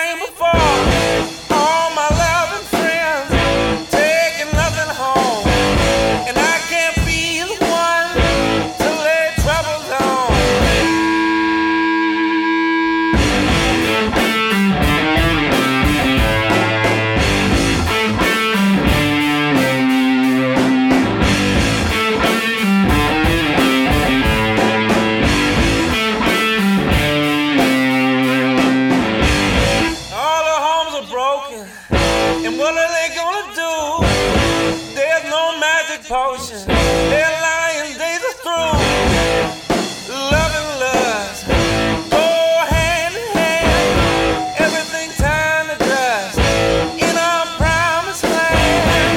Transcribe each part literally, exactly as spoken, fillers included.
sang before. All my loving friends taking nothing home, and I can't be the one to lay troubles on. And what are they gonna do? There's no magic potion. Their lying days are through. Love and lust go hand in hand. Everything turned to dust in our promised land.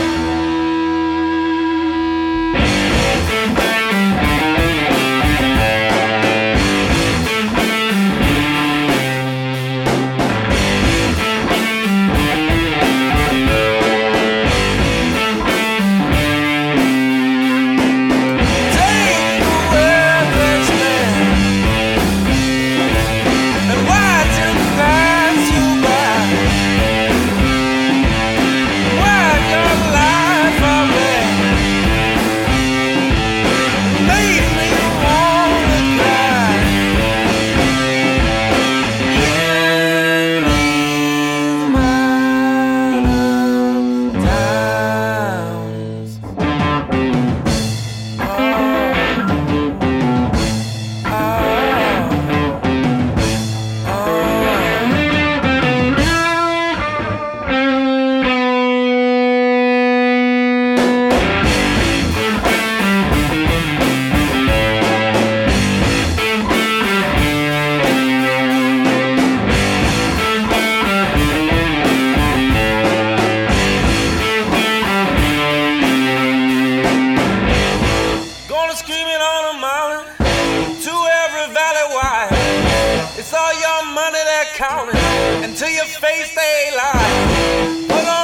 Screaming on a mountain to every valley wide. It's all your money they're counting, and to your face they lie. Put on